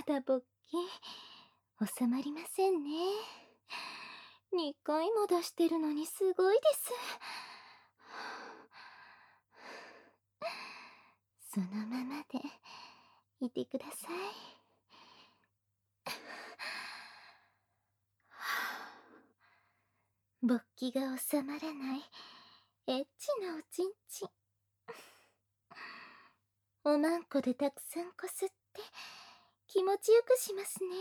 だ勃起収まりませんね。2回も出してるのにすごいです。そのままでいてください。勃起が収まらないエッチなおちんちん。おまんこでたくさんこすって気持ちよくしますね。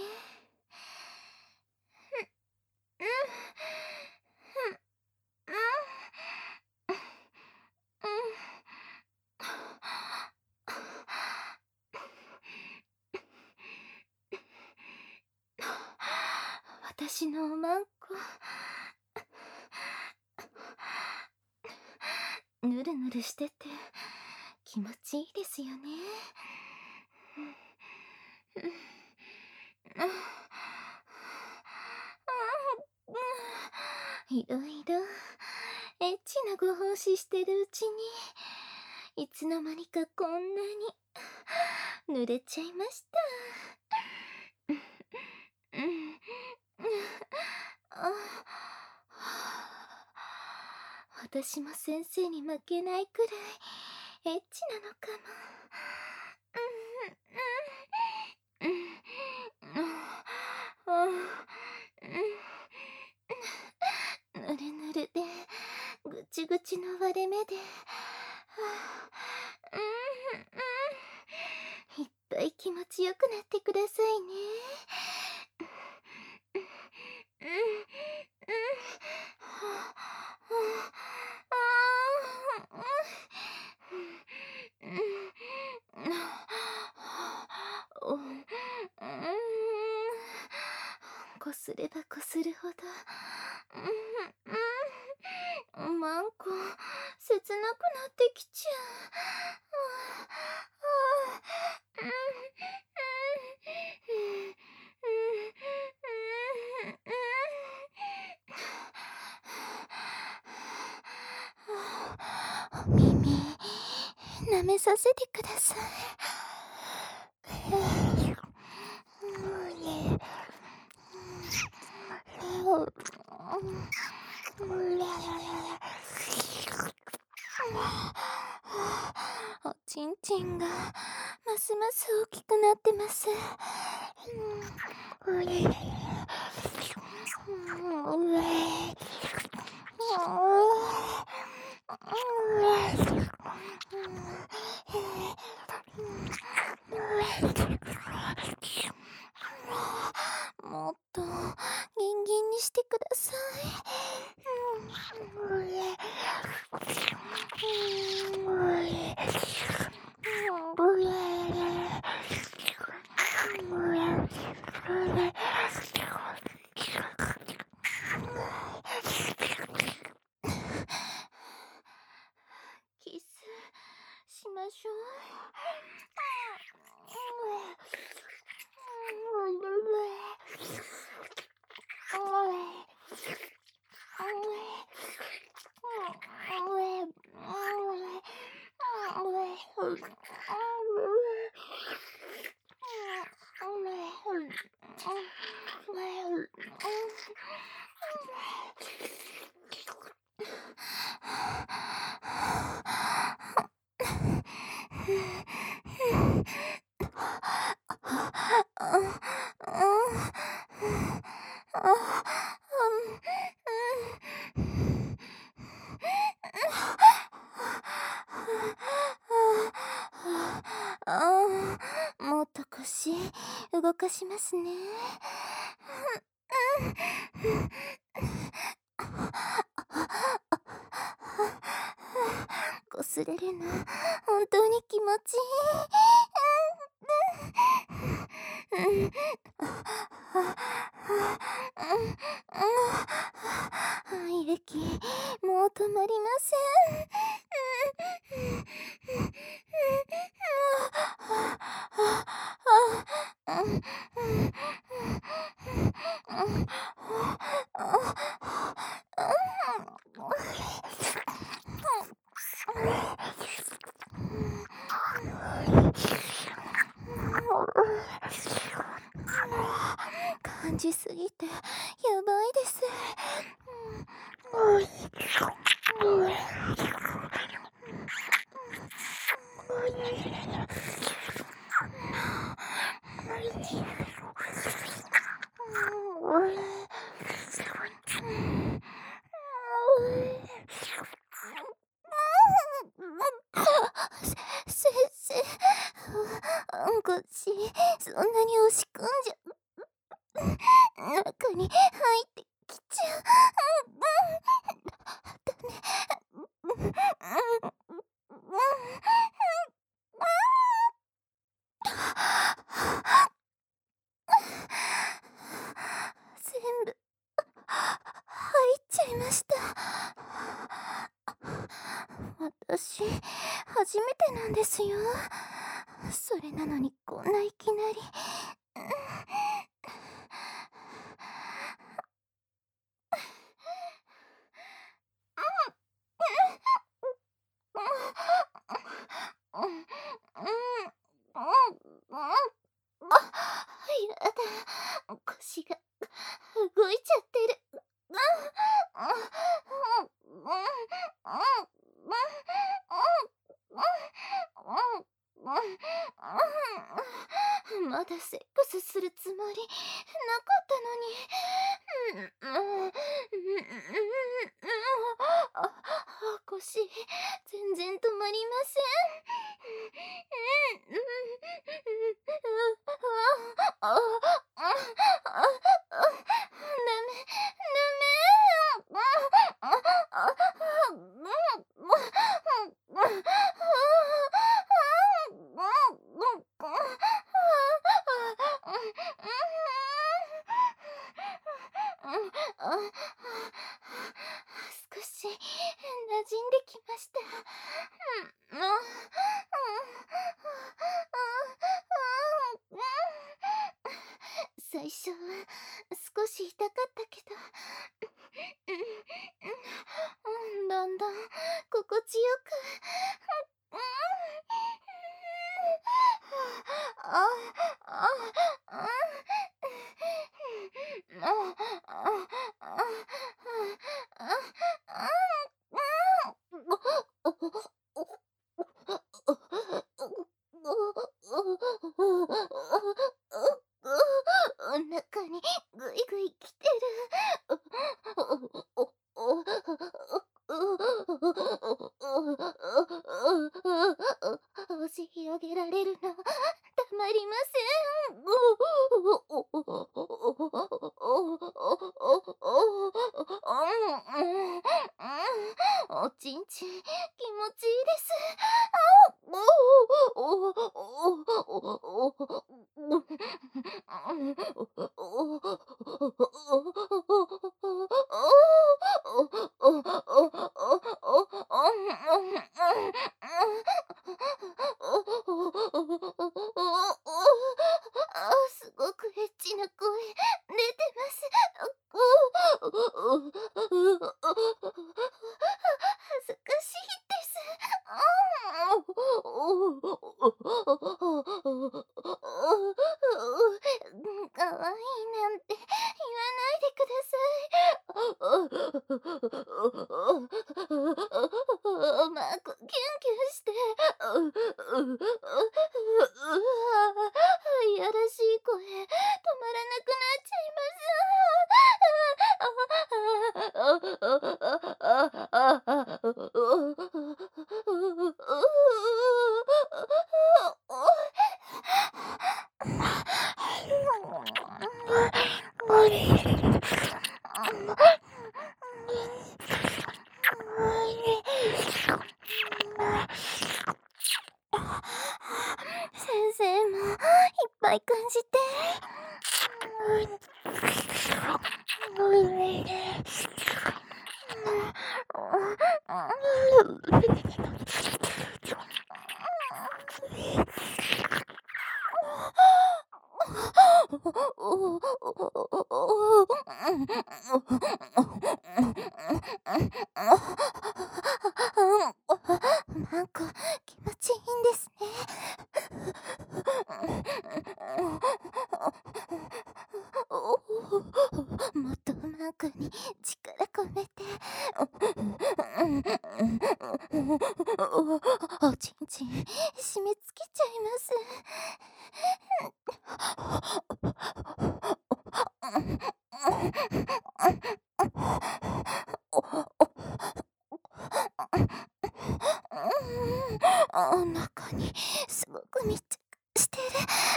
私のおまんこぬるぬるしてて気持ちいいですよね。いろいろエッチなご奉仕してるうちにいつの間にかこんなに濡れちゃいました。私も先生に負けないくらいエッチなのかも。ぬるぬるでぐちぐちの割れ目でいっぱい気持ちよくなってくださいね。こすればこするほどマンコ切なくなってきちゃう。お耳舐めさせてください。おちんちんがますます大きくなってます。もっとギンギンにしてください。キスしましょう。もっと腰動かしますね。こすれるの本当に気持ちいい。いべきもう止まりません。 感じすぎてやばいです。先生、腰そんなに押し込んじゃ中に入ってきちゃう。全部入っちゃいました。私初めてなんですよ。それなのにこんないきなり。やだ、腰が動いちゃってる。まだセックスするつもりなかったのに。腰全然止まりません。少し馴染んできました。最初は少し痛かったけど、だんだん心地よく。中にぐいぐい来てる。押し広げられるのたまりません。おちんちん気持ちいいです。すごくエッチな声出てます。恥ずかしいです。かわいいなんて言わないでください。マークキュンキュンして。いやらしい声止まらなくなっちゃいます先生もいっぱい感じて。なんか気持ちいいんですね。 締め付けちゃいます。お腹にすごく密着してる。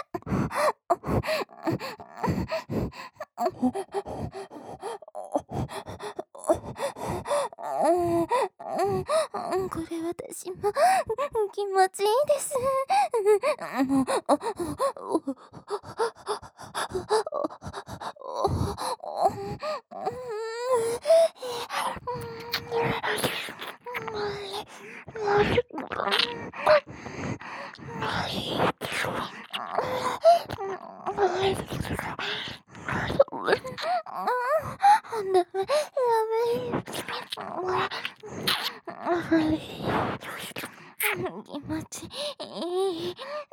これ私も気持ちいいです。気持ちいい。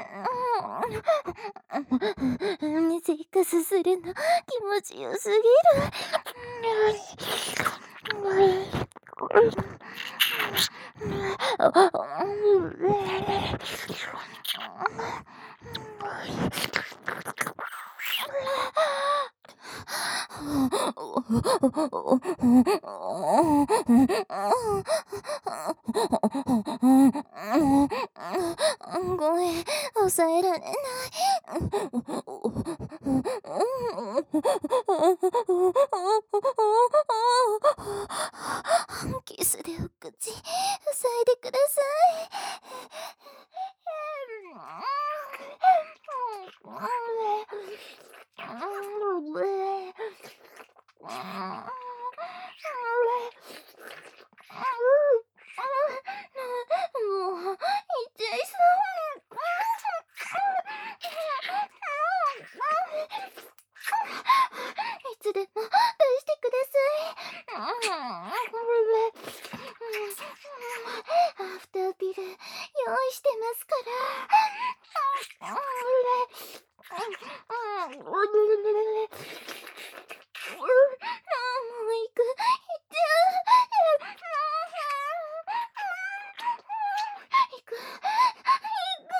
セックスするの気持ちよすぎる。ごめん、抑えられない。キスでお口塞いでくださもう、行っちゃいそう。いつでも出してください。アフターピル用意してますから。もう行く、行っちゃう。行く、行く。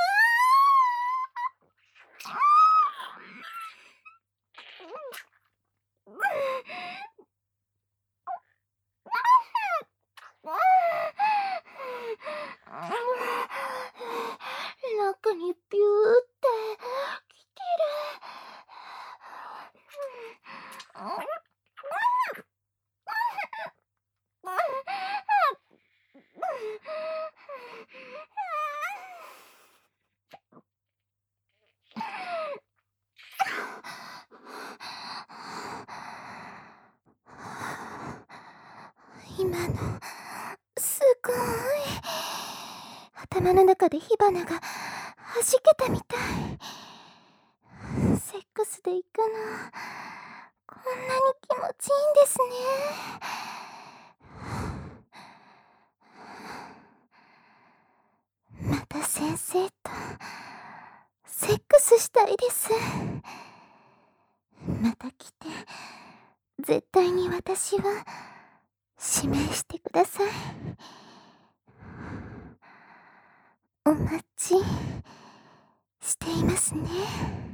中にピューって来て今のすごい。頭の中で火花が弾けたみたい。セックスで行くのこんなに気持ちいいんですね。また先生とセックスしたいです。また来て絶対に私は指名してください。お待ちしていますね。